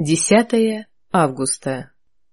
10 августа.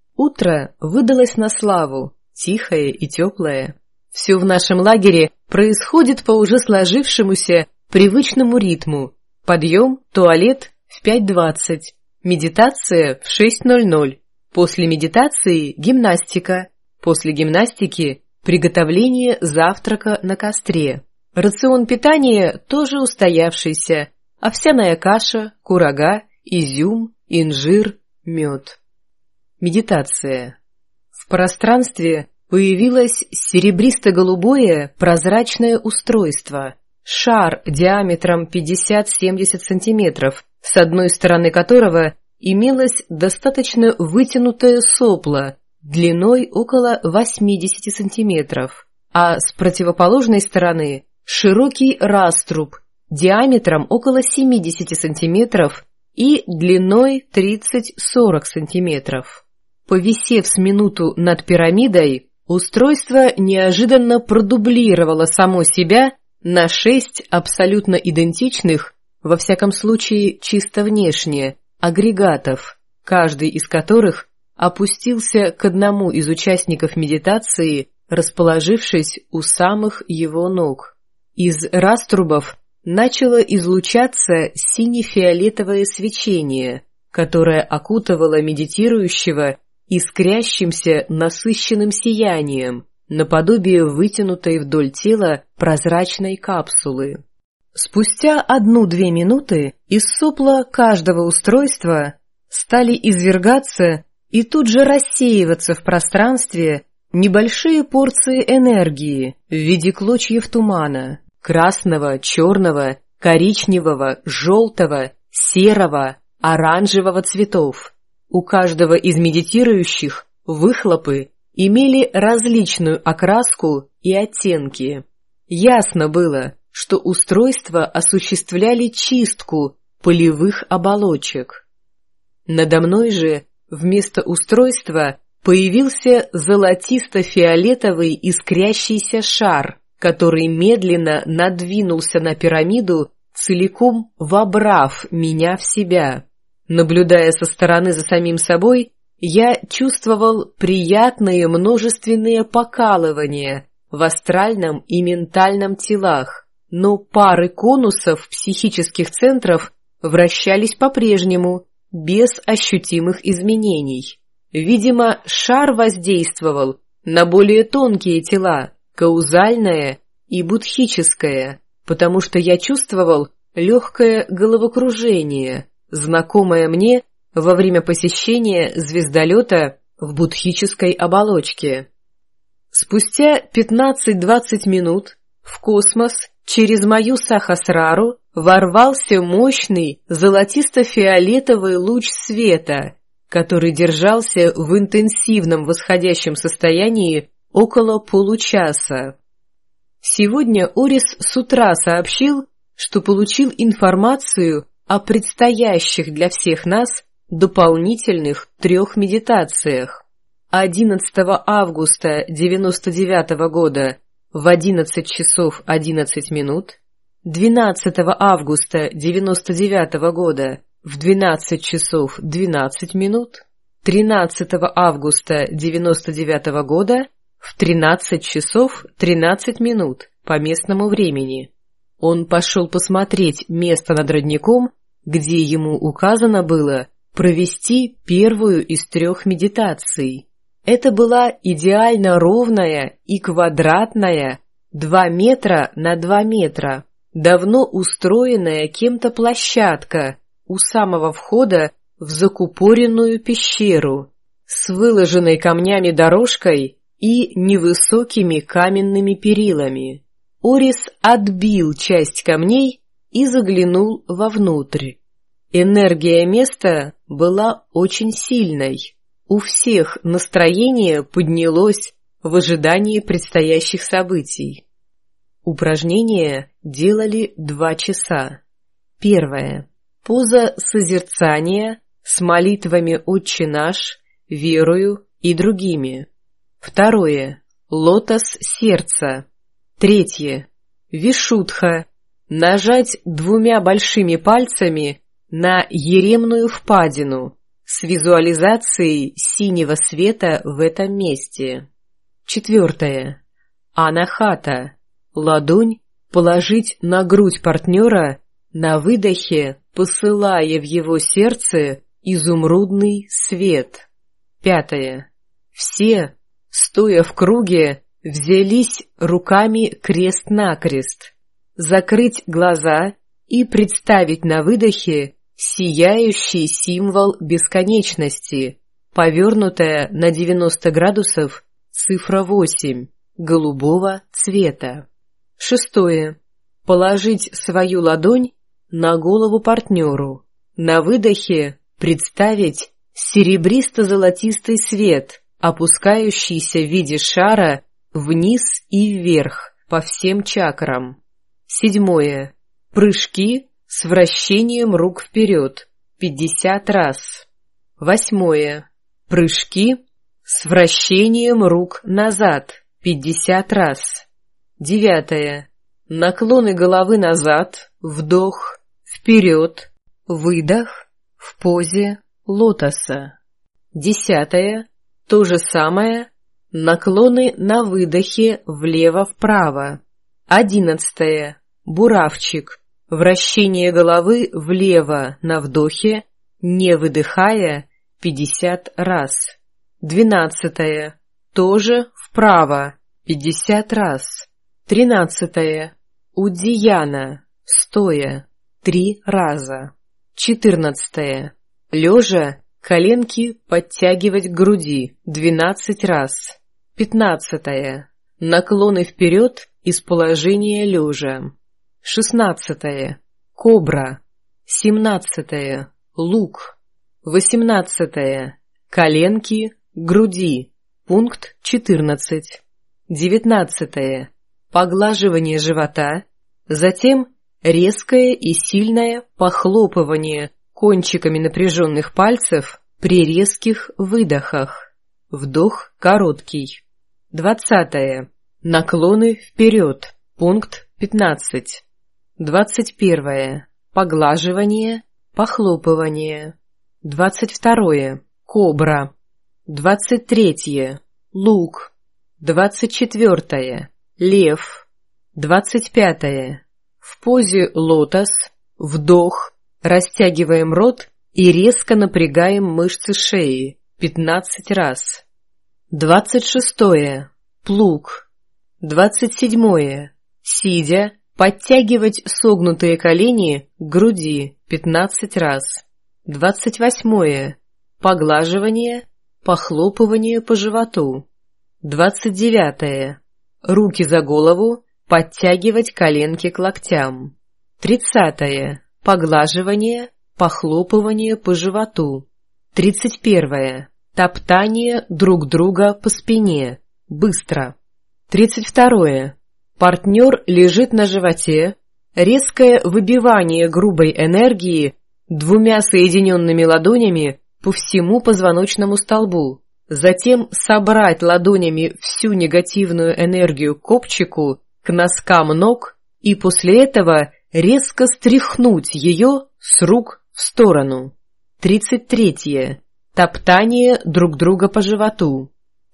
Утро выдалось на славу, тихое и теплое. Все в нашем лагере происходит по уже сложившемуся привычному ритму. Подъем, туалет в 5:20, медитация в 6:00. После медитации гимнастика. После гимнастики приготовление завтрака на костре. Рацион питания тоже устоявшийся. Овсяная каша, курага, изюм, инжир, мед. Медитация. В пространстве появилось серебристо-голубое прозрачное устройство. Шар диаметром 50-70 сантиметров, с одной стороны которого имелось достаточно вытянутое сопло длиной около 80 сантиметров, а с противоположной стороны широкий раструб диаметром около 70 сантиметров и длиной 30-40 сантиметров. Повисев с минуту над пирамидой, устройство неожиданно продублировало само себя на 6 абсолютно идентичных, во всяком случае чисто внешне, агрегатов, каждый из которых опустился к одному из участников медитации, расположившись у самых его ног. Из раструбов начало излучаться сине-фиолетовое свечение, которое окутывало медитирующего искрящимся насыщенным сиянием, наподобие вытянутой вдоль тела прозрачной капсулы. Спустя 1-2 минуты из сопла каждого устройства стали извергаться и тут же рассеиваться в пространстве небольшие порции энергии в виде клочьев тумана, красного, черного, коричневого, желтого, серого, оранжевого цветов. У каждого из медитирующих выхлопы имели различную окраску и оттенки. Ясно было, что устройства осуществляли чистку полевых оболочек. Надо мной же вместо устройства появился золотисто-фиолетовый искрящийся шар, который медленно надвинулся на пирамиду, целиком вобрав меня в себя. Наблюдая со стороны за самим собой, я чувствовал приятные множественные покалывания в астральном и ментальном телах, но пары конусов психических центров вращались по-прежнему, без ощутимых изменений. Видимо, шар воздействовал на более тонкие тела, каузальное и будхическое, потому что я чувствовал легкое головокружение, знакомое мне во время посещения звездолета в будхической оболочке. Спустя 15-20 минут в космос через мою сахасрару ворвался мощный золотисто-фиолетовый луч света, который держался в интенсивном восходящем состоянии около получаса. Сегодня Орис с утра сообщил, что получил информацию о предстоящих для всех нас дополнительных 3 медитациях. 11 августа 1999 года в 11 часов 11 минут, 12 августа 1999 года в 12 часов 12 минут, 13 августа 1999 года в 13 часов 13 минут по местному времени. Он пошел посмотреть место над родником, где ему указано было провести первую из 3 медитаций. Это была идеально ровная и квадратная 2 метра на 2 метра, давно устроенная кем-то площадка у самого входа в закупоренную пещеру с выложенной камнями дорожкой и невысокими каменными перилами. Орис отбил часть камней и заглянул вовнутрь. Энергия места была очень сильной. У всех настроение поднялось в ожидании предстоящих событий. Упражнения делали 2 часа. Первое. Поза созерцания с молитвами «Отче наш», «Верую» и другими. Второе. Лотос сердца. Третье. Вишудха. Нажать 2 большими пальцами на еремную впадину, с визуализацией синего света в этом месте. 4. Анахата. Ладонь положить на грудь партнера, на выдохе посылая в его сердце изумрудный свет. 5. Все, стоя в круге, взялись руками крест-накрест. Закрыть глаза и представить на выдохе сияющий символ бесконечности, повернутая на 90 градусов цифра 8, голубого цвета. 6. Положить свою ладонь на голову партнеру. На выдохе представить серебристо-золотистый свет, опускающийся в виде шара вниз и вверх по всем чакрам. 7. Прыжки с вращением рук вперед 50 раз. 8. Прыжки с вращением рук назад 50 раз. 9. Наклоны головы назад, вдох, вперед, выдох в позе лотоса. 10. То же самое, наклоны на выдохе влево-вправо. 11. Буравчик. Вращение головы влево на вдохе, не выдыхая 50 раз. 12. Тоже вправо 50 раз. 13. Уддияна. Стоя 3 раза. 14. Лежа коленки подтягивать к груди 12 раз. 15. Наклоны вперед из положения лежа. 16. Кобра. 17. Лук. 18. Коленки, груди. Пункт 14. 19. Поглаживание живота. Затем резкое и сильное похлопывание кончиками напряженных пальцев при резких выдохах. Вдох короткий. 20. Наклоны вперед. Пункт 15. 21. Поглаживание, похлопывание. 22. Кобра. 23. Лук. 24. Лев. 25. В позе лотос, вдох, растягиваем рот и резко напрягаем мышцы шеи 15 раз. 26. Плуг. 27. Сидя, подтягивать согнутые колени к груди 15 раз. 28. Поглаживание, похлопывание по животу. 29. Руки за голову, подтягивать коленки к локтям. 30. Поглаживание, похлопывание по животу. 31. Топтание друг друга по спине. Быстро. 32. Партнер лежит на животе. Резкое выбивание грубой энергии двумя соединенными ладонями по всему позвоночному столбу. Затем собрать ладонями всю негативную энергию к копчику, к носкам ног и после этого резко стряхнуть ее с рук в сторону. 33. Топтание друг друга по животу.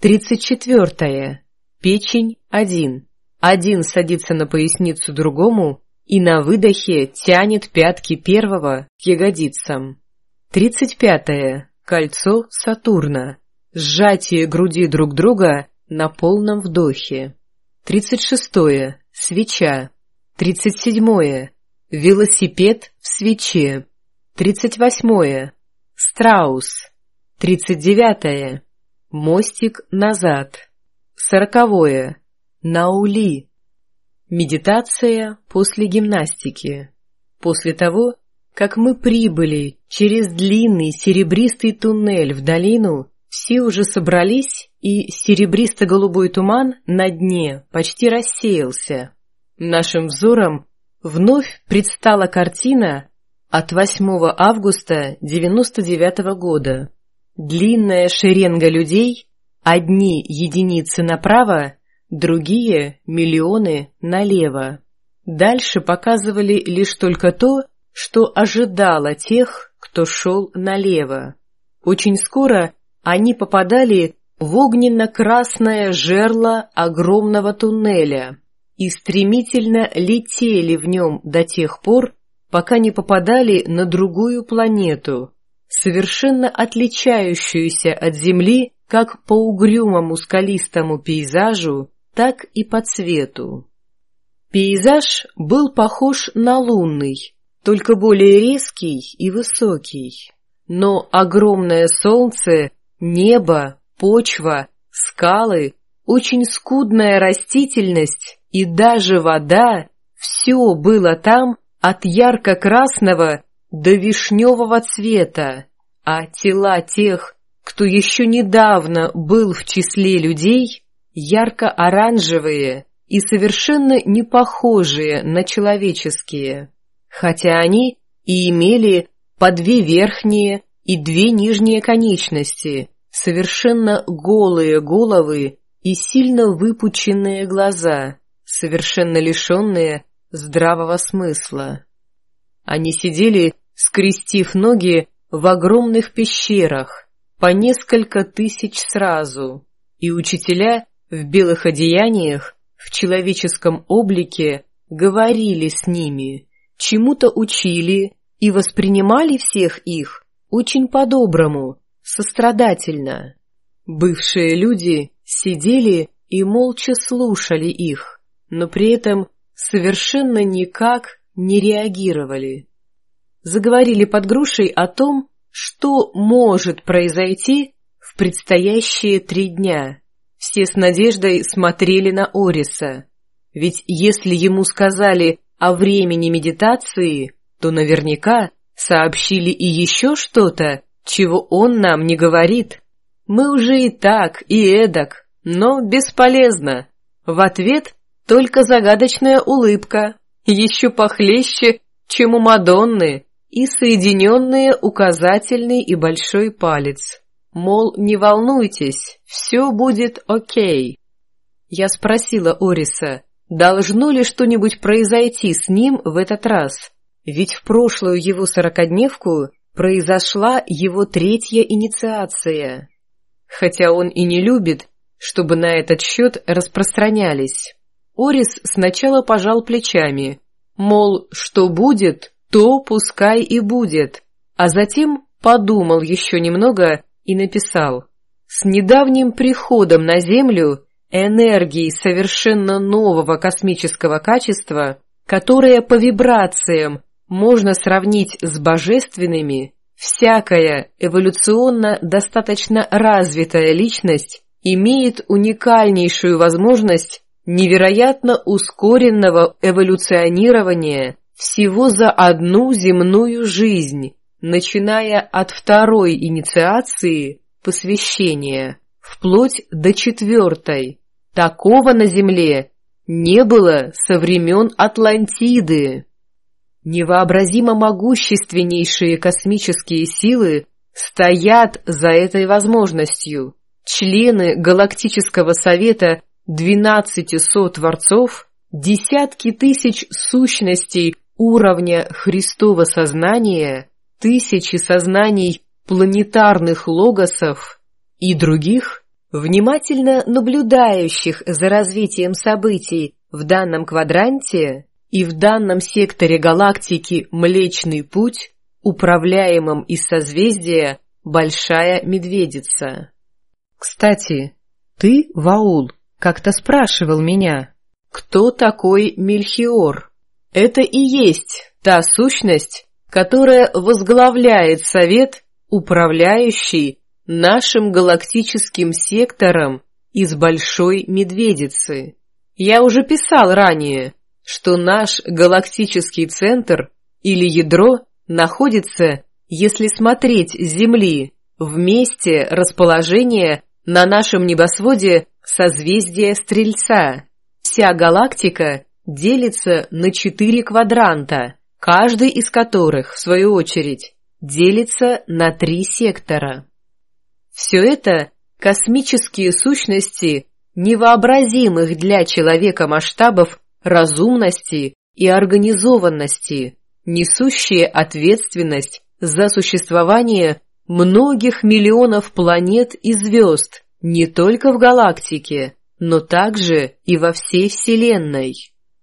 34. Печень 1. Один садится на поясницу другому и на выдохе тянет пятки первого к ягодицам. 35. Кольцо Сатурна. Сжатие груди друг друга на полном вдохе. 36. Свеча. 37. Велосипед в свече. 38. Страус. 39. Мостик назад. 40. Наули. Медитация после гимнастики. После того, как мы прибыли через длинный серебристый туннель в долину, все уже собрались, и серебристо-голубой туман на дне почти рассеялся. Нашим взором вновь предстала картина от 8 августа 99 года. Длинная шеренга людей, одни единицы направо, другие миллионы налево. Дальше показывали лишь только то, что ожидало тех, кто шел налево. Очень скоро они попадали в огненно-красное жерло огромного туннеля и стремительно летели в нем до тех пор, пока не попадали на другую планету, совершенно отличающуюся от Земли как по угрюмому скалистому пейзажу, так и по цвету. Пейзаж был похож на лунный, только более резкий и высокий. Но огромное солнце, небо, почва, скалы, очень скудная растительность и даже вода — все было там от ярко-красного до вишневого цвета, а тела тех, кто еще недавно был в числе людей, ярко-оранжевые и совершенно не похожие на человеческие, хотя они и имели по 2 верхние и 2 нижние конечности, совершенно голые головы и сильно выпученные глаза, совершенно лишенные здравого смысла. Они сидели, скрестив ноги в огромных пещерах, по несколько тысяч сразу, и учителя в белых одеяниях, в человеческом облике, говорили с ними, чему-то учили и воспринимали всех их очень по-доброму, сострадательно. Бывшие люди сидели и молча слушали их, но при этом совершенно никак не реагировали. Заговорили под грушей о том, что может произойти в предстоящие 3 дня. Все с надеждой смотрели на Ориса, ведь если ему сказали о времени медитации, то наверняка сообщили и еще что-то, чего он нам не говорит. Мы уже и так, и эдак, но бесполезно. В ответ только загадочная улыбка, еще похлеще, чем у Мадонны, и соединенные указательный и большой палец. Мол, не волнуйтесь, все будет окей. Я спросила Ориса, должно ли что-нибудь произойти с ним в этот раз, ведь в прошлую его 40-дневку произошла его 3-я инициация. Хотя он и не любит, чтобы на этот счет распространялись. Орис сначала пожал плечами, мол, что будет, то пускай и будет, а затем подумал еще немного и написал: «С недавним приходом на Землю энергии совершенно нового космического качества, которая по вибрациям можно сравнить с божественными, всякая эволюционно достаточно развитая личность имеет уникальнейшую возможность невероятно ускоренного эволюционирования всего за одну земную жизнь, начиная от 2-й инициации, посвящения, вплоть до 4-й. Такого на Земле не было со времен Атлантиды. Невообразимо могущественнейшие космические силы стоят за этой возможностью. Члены Галактического Совета 12 сотворцов, десятки тысяч сущностей уровня Христова сознания, тысячи сознаний планетарных логосов и других, внимательно наблюдающих за развитием событий в данном квадранте и в данном секторе галактики Млечный Путь, управляемом из созвездия Большая Медведица. Кстати, ты, Ваул, как-то спрашивал меня, кто такой Мельхиор? Это и есть та сущность, которая возглавляет совет, управляющий нашим галактическим сектором из Большой Медведицы. Я уже писал ранее, что наш галактический центр или ядро находится, если смотреть с Земли, в месте расположения на нашем небосводе созвездия Стрельца. Вся галактика делится на 4 квадранта, каждый из которых, в свою очередь, делится на 3 сектора. Все это космические сущности невообразимых для человека масштабов разумности и организованности, несущие ответственность за существование многих миллионов планет и звезд, не только в галактике, но также и во всей Вселенной.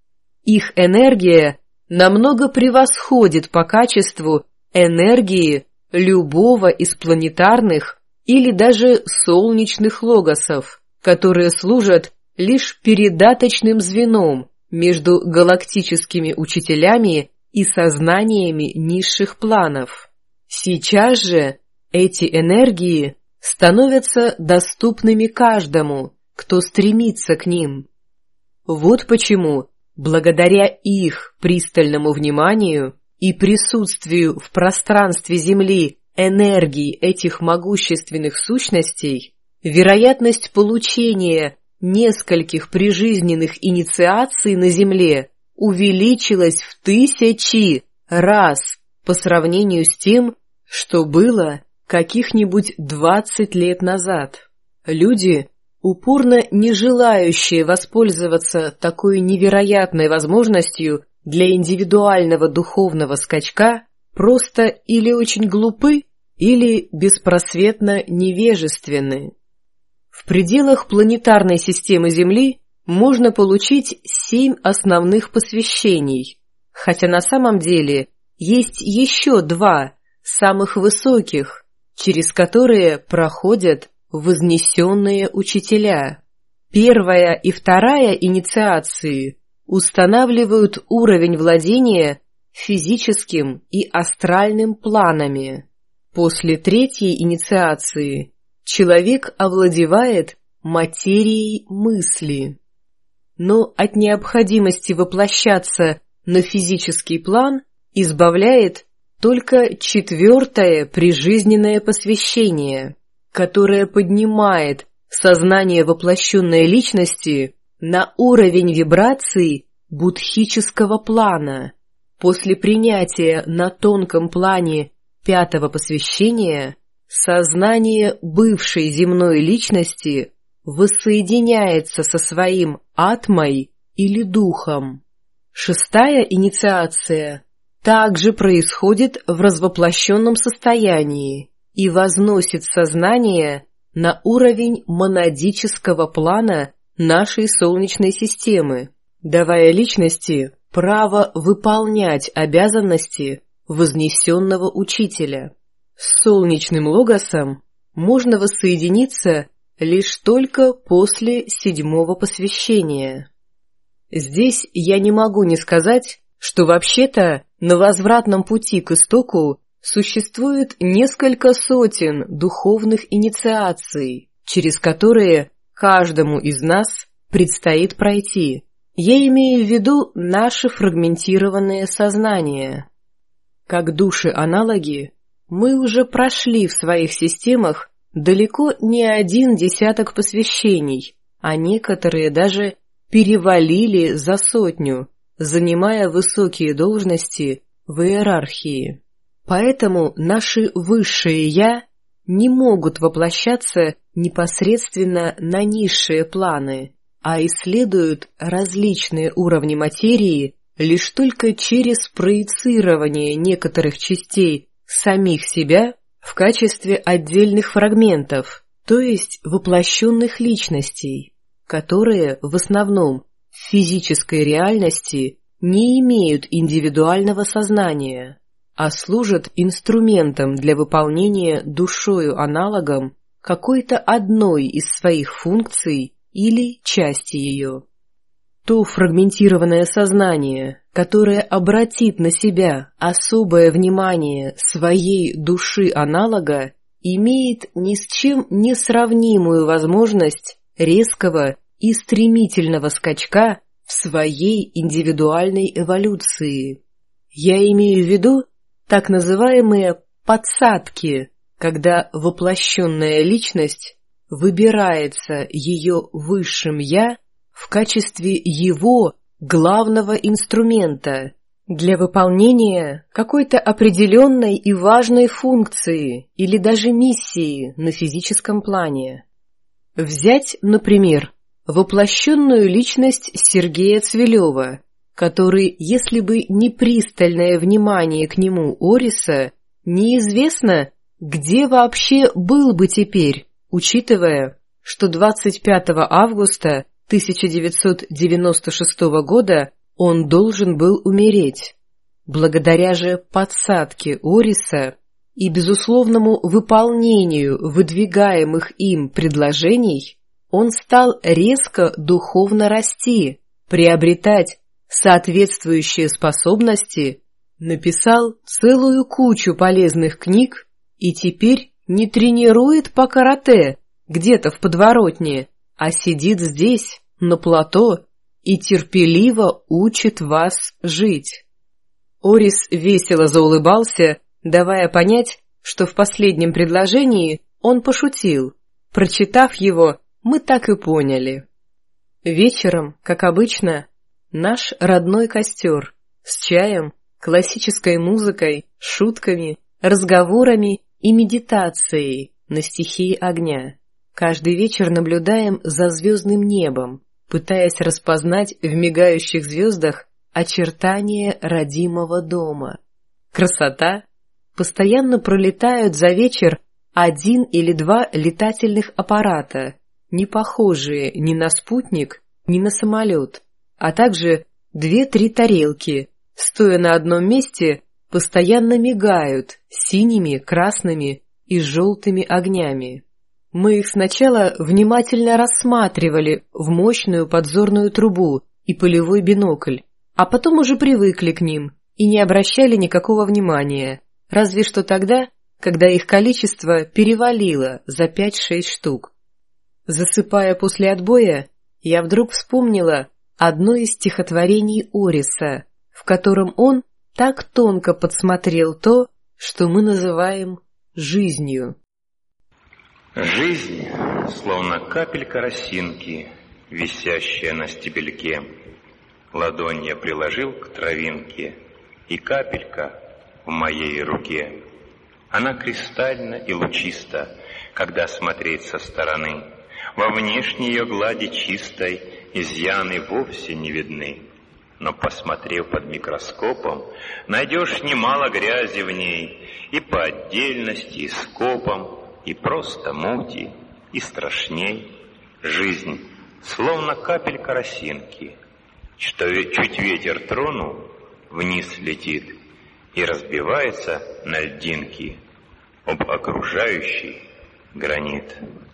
Их энергия намного превосходит по качеству энергии любого из планетарных или даже солнечных логосов, которые служат лишь передаточным звеном между галактическими учителями и сознаниями низших планов. Сейчас же эти энергии становятся доступными каждому, кто стремится к ним. Вот почему, благодаря их пристальному вниманию и присутствию в пространстве Земли энергии этих могущественных сущностей, вероятность получения нескольких прижизненных инициаций на Земле увеличилась в 1000 раз по сравнению с тем, что было каких-нибудь 20 лет назад. Люди, упорно не желающие воспользоваться такой невероятной возможностью для индивидуального духовного скачка, просто или очень глупы, или беспросветно невежественны. В пределах планетарной системы Земли можно получить 7 основных посвящений, хотя на самом деле есть еще 2 самых высоких, через которые проходят вознесенные учителя. Первая и вторая инициации устанавливают уровень владения физическим и астральным планами. После третьей инициации человек овладевает материей мысли. Но от необходимости воплощаться на физический план избавляет только 4-е прижизненное посвящение, которое поднимает сознание воплощенной личности на уровень вибраций будхического плана. После принятия на тонком плане 5-го посвящения сознание бывшей земной личности воссоединяется со своим атмой или духом. 6-я инициация также происходит в развоплощенном состоянии и возносит сознание на уровень монадического плана нашей Солнечной системы, давая личности право выполнять обязанности вознесенного учителя. С солнечным логосом можно воссоединиться лишь только после 7-го посвящения. Здесь я не могу не сказать, что вообще-то на возвратном пути к истоку существует несколько сотен духовных инициаций, через которые каждому из нас предстоит пройти. Я имею в виду наше фрагментированное сознание. Как души-аналоги, мы уже прошли в своих системах далеко не 1 десяток посвящений, а некоторые даже перевалили за 100, занимая высокие должности в иерархии. Поэтому наши высшие «я» не могут воплощаться непосредственно на низшие планы, а исследуют различные уровни материи лишь только через проецирование некоторых частей самих себя в качестве отдельных фрагментов, то есть воплощенных личностей, которые в основном в физической реальности не имеют индивидуального сознания, а служат инструментом для выполнения душою-аналогом какой-то одной из своих функций или части ее. То фрагментированное сознание, которое обратит на себя особое внимание своей души-аналога, имеет ни с чем не сравнимую возможность резкого и стремительного скачка в своей индивидуальной эволюции. Я имею в виду так называемые подсадки, когда воплощенная личность выбирается ее высшим «я» в качестве его главного инструмента для выполнения какой-то определенной и важной функции или даже миссии на физическом плане. Взять, например, воплощенную личность Сергея Цвилева, который, если бы не пристальное внимание к нему Ориса, неизвестно, где вообще был бы теперь, учитывая, что 25 августа 1996 года он должен был умереть? Благодаря же подсадке Ориса и безусловному выполнению выдвигаемых им предложений он стал резко духовно расти, приобретать соответствующие способности, написал целую кучу полезных книг и теперь не тренирует по карате где-то в подворотне, а сидит здесь, на плато, и терпеливо учит вас жить. Орис весело заулыбался, давая понять, что в последнем предложении он пошутил. Прочитав его, мы так и поняли. Вечером, как обычно, наш родной костер с чаем, классической музыкой, шутками, разговорами и медитацией на стихии огня. Каждый вечер наблюдаем за звездным небом, пытаясь распознать в мигающих звездах очертания родимого дома. Красота! Постоянно пролетают за вечер 1 или 2 летательных аппарата, не похожие ни на спутник, ни на самолет, а также 2-3 тарелки, стоя на одном месте, постоянно мигают синими, красными и желтыми огнями. Мы их сначала внимательно рассматривали в мощную подзорную трубу и полевой бинокль, а потом уже привыкли к ним и не обращали никакого внимания, разве что тогда, когда их количество перевалило за 5-6 штук. Засыпая после отбоя, я вдруг вспомнила одно из стихотворений Ориса, в котором он так тонко подсмотрел то, что мы называем жизнью. Жизнь, словно капелька росинки, висящая на стебельке. Ладонь я приложил к травинке, и капелька в моей руке. Она кристальна и лучиста, когда смотреть со стороны. Во внешней ее глади чистой изъяны вовсе не видны. Но, посмотрев под микроскопом, найдешь немало грязи в ней, и по отдельности, и скопом, и просто мути, и страшней. Жизнь, словно капелька росинки, что чуть ветер тронул, вниз летит и разбивается на льдинки об окружающий гранит.